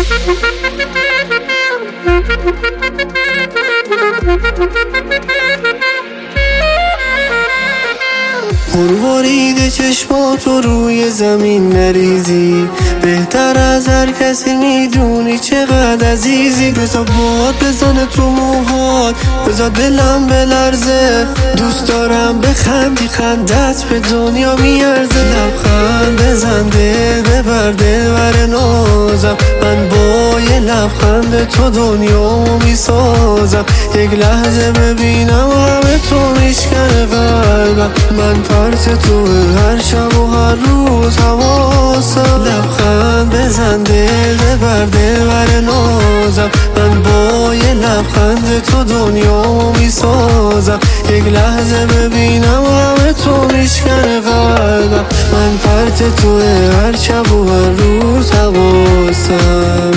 مرورید چشماتو روی زمین نریزی، بهتر از هر کسی میدونی چقدر عزیزی. بذار باد بزنه تو موهات، بذار دلم بلرزه. دوست دارم بخندی، خندت به دنیا میارزه. لبخند بزن، دل ببر، دلبر نازم. من با یه لبخند تو دنیامو میسازم. یک لحظه ببینم همه تو میشکنه قلبم. من پرت تو هر شب و هر روز حواسم. لبخند بزن، دل ببر، دلبر نازم. من با یه لبخند تو دنیامو میسازم. یک لحظه ببینم همه تو میشکنه قلبم. من پرت تو هر شب و هر روز حواسم.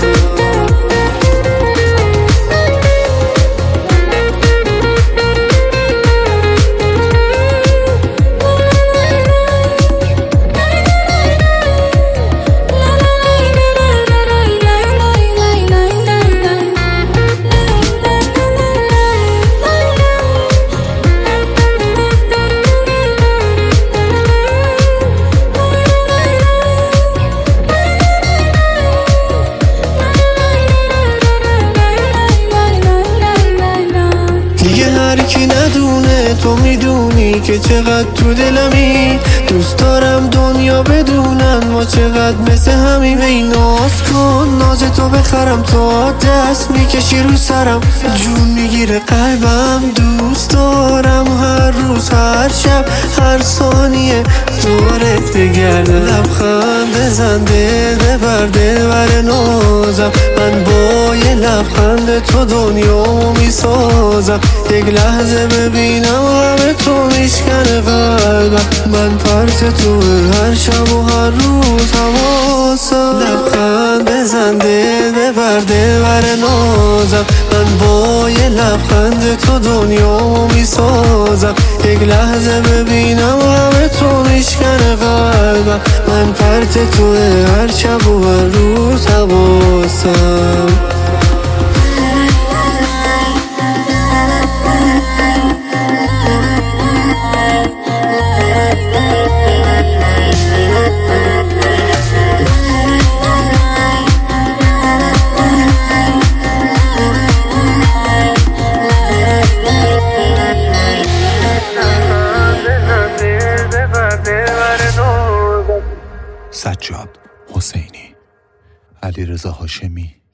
هر کی ندونه تو میدونی که چقدر تو دلمی. دوست دارم دنیا بدونن ما چقدر مثل همیم. ای ناز کن، ناز تو بخرم، تا دست میکشی رو سرم. جون میگیره قلبم، دوست دارم هر روز، هر شب، هر ثانیه دورت بگردم. لبخند بزن، دل ببر، دلبر نازم. من با یه لبخند تو دنیامو میسازم. یک لحظه ببینم همه تو میشکنه قلبم. من پرت تو هر شب و هر روز حواسم. لبخند بزن، دل ببر، دلبر نازم. من با یه لبخند تو دنیامو میسازم. یک لحظه ببینم همه تو میشکنه قلبم. من پرت تو هر شب و هر روز حواسم. سجاد حسینی، علیرضا هاشمی.